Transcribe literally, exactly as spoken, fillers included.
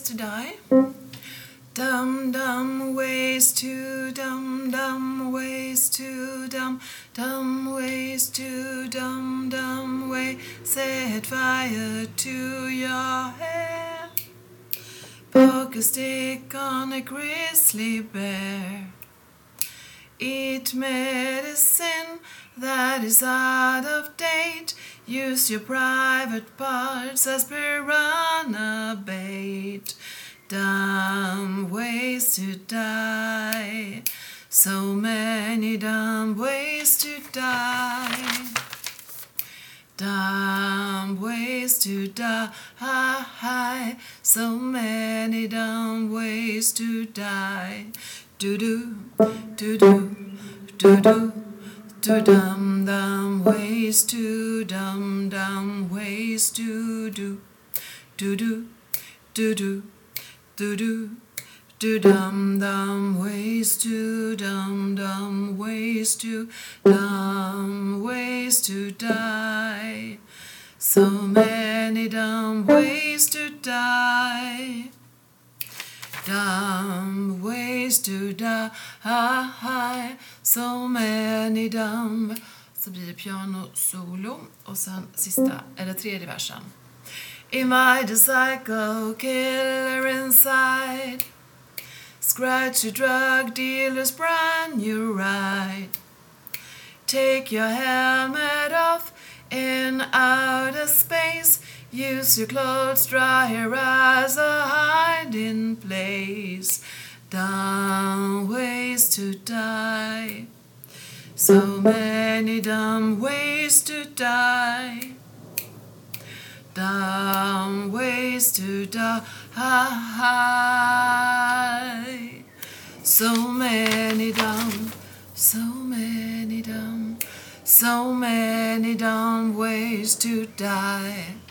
to die. Dumb, dumb ways to dumb, dumb ways to dumb, dumb ways to dumb, dumb way. Set fire to your hair. Poke a stick on a grizzly bear. Eat medicine that is out of date. Use your private parts as piranha bait. Dumb ways to die. So many dumb ways to die. Dumb ways to die. So many dumb ways to die. Do do do do do do do dumb dumb ways to dumb dumb ways to do do do do do do do do dumb dumb ways to dumb dumb ways to dumb ways to die. So many dumb ways to die. Dumb ways to die. So many dumb. Så blir det piano solo och sen sista eller tredje versen. Am I the psycho killer inside? Scratch your drug dealer's brand new ride. Take your helmet off in outer space. Use your clothes dryer as a hiding place. Dumb ways to die. So many dumb ways to die. Dumb ways to die. So many dumb, so many dumb, so many dumb ways to die.